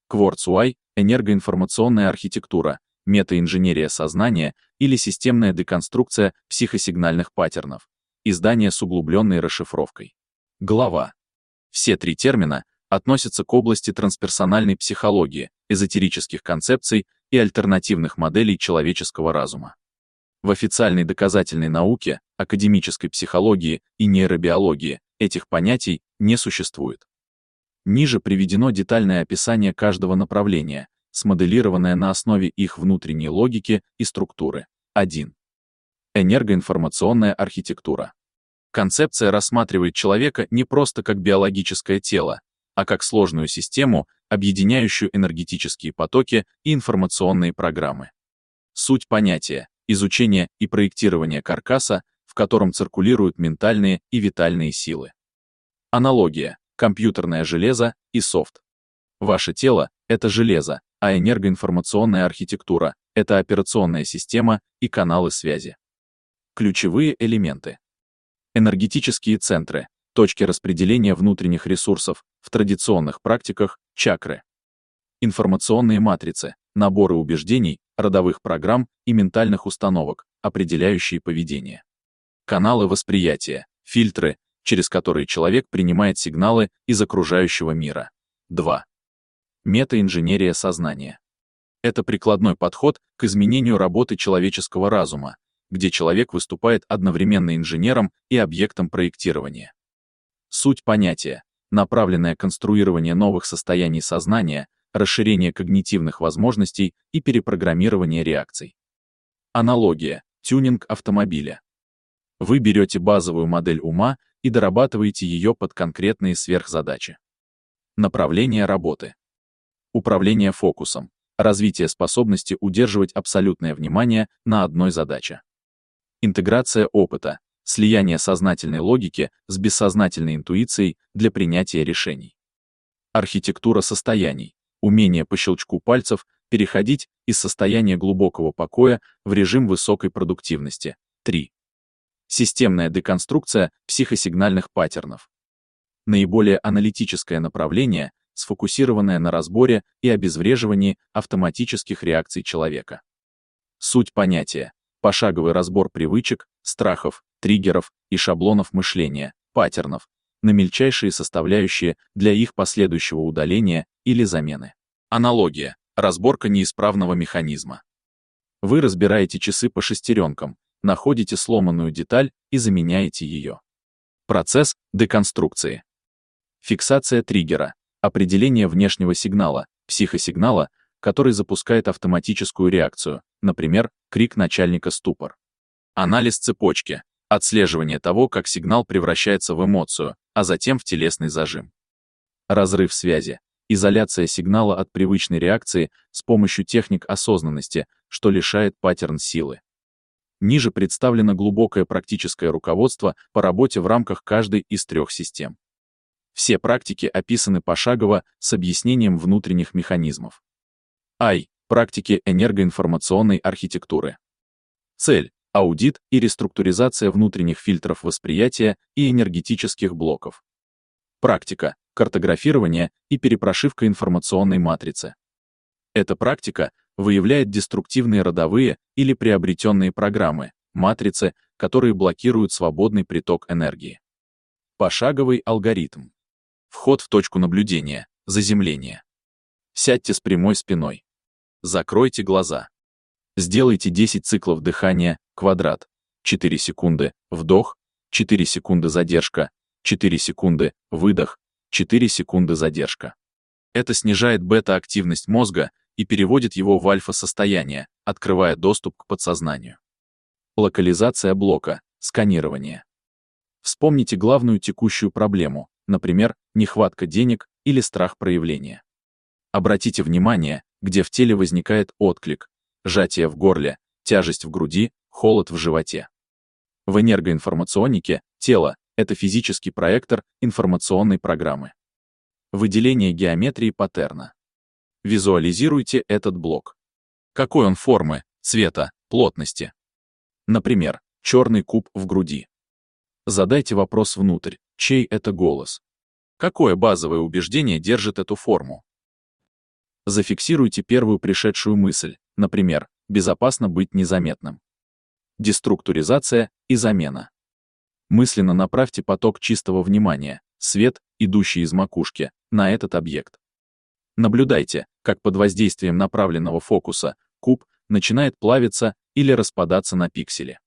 Quartz UI — энергоинформационная архитектура, метаинженерия сознания или системная деконструкция психосигнальных паттернов. Издание с углубленной расшифровкой. Глава. Все три термина относятся к области трансперсональной психологии, эзотерических концепций и альтернативных моделей человеческого разума. В официальной доказательной науке, академической психологии и нейробиологии этих понятий не существует. Ниже приведено детальное описание каждого направления, смоделированное на основе их внутренней логики и структуры. 1. Энергоинформационная архитектура. Концепция рассматривает человека не просто как биологическое тело, а как сложную систему, объединяющую энергетические потоки и информационные программы. Суть понятия — изучение и проектирование каркаса, в котором циркулируют ментальные и витальные силы. Аналогия — компьютерное железо и софт. Ваше тело — это железо, а энергоинформационная архитектура — это операционная система и каналы связи. Ключевые элементы. Энергетические центры, точки распределения внутренних ресурсов, в традиционных практиках — чакры. Информационные матрицы, наборы убеждений, родовых программ и ментальных установок, определяющие поведение. Каналы восприятия, фильтры, через которые человек принимает сигналы из окружающего мира. 2. Метаинженерия сознания. Это прикладной подход к изменению работы человеческого разума, где человек выступает одновременно инженером и объектом проектирования. Суть понятия — направленное конструирование новых состояний сознания, расширение когнитивных возможностей и перепрограммирование реакций. Аналогия — тюнинг автомобиля. Вы берете базовую модель ума и дорабатываете ее под конкретные сверхзадачи. Направление работы. Управление фокусом, развитие способности удерживать абсолютное внимание на одной задаче. Интеграция опыта, слияние сознательной логики с бессознательной интуицией для принятия решений. Архитектура состояний, умение по щелчку пальцев переходить из состояния глубокого покоя в режим высокой продуктивности. 3. Системная деконструкция психосигнальных паттернов. Наиболее аналитическое направление, сфокусированное на разборе и обезвреживании автоматических реакций человека. Суть понятия — пошаговый разбор привычек, страхов, триггеров и шаблонов мышления, паттернов, на мельчайшие составляющие для их последующего удаления или замены. Аналогия — разборка неисправного механизма. Вы разбираете часы по шестеренкам, находите сломанную деталь и заменяете ее. Процесс деконструкции. Фиксация триггера, определение внешнего сигнала, психосигнала, который запускает автоматическую реакцию, например, крик начальника ступор. Анализ цепочки, отслеживание того, как сигнал превращается в эмоцию, а затем в телесный зажим. Разрыв связи, изоляция сигнала от привычной реакции с помощью техник осознанности, что лишает паттерн силы. Ниже представлено глубокое практическое руководство по работе в рамках каждой из трех систем. Все практики описаны пошагово с объяснением внутренних механизмов. Практики энергоинформационной архитектуры. Цель — аудит и реструктуризация внутренних фильтров восприятия и энергетических блоков. Практика — картографирование и перепрошивка информационной матрицы. Эта практика выявляет деструктивные родовые или приобретенные программы, матрицы, которые блокируют свободный приток энергии. Пошаговый алгоритм. Вход в точку наблюдения, заземление. Сядьте с прямой спиной. Закройте глаза. Сделайте 10 циклов дыхания, квадрат. 4 секунды, вдох, 4 секунды задержка, 4 секунды, выдох, 4 секунды задержка. Это снижает бета-активность мозга и переводит его в альфа-состояние, открывая доступ к подсознанию. Локализация блока, сканирование. Вспомните главную текущую проблему, например, нехватка денег или страх проявления. Обратите внимание, где в теле возникает отклик, сжатие в горле, тяжесть в груди, холод в животе. В энергоинформационике тело — это физический проектор информационной программы. Выделение геометрии паттерна. Визуализируйте этот блок. Какой он формы, цвета, плотности? Например, черный куб в груди. Задайте вопрос внутрь, чей это голос? Какое базовое убеждение держит эту форму? Зафиксируйте первую пришедшую мысль, например, «безопасно быть незаметным». Деструктуризация и замена. Мысленно направьте поток чистого внимания, свет, идущий из макушки, на этот объект. Наблюдайте, как под воздействием направленного фокуса куб начинает плавиться или распадаться на пиксели.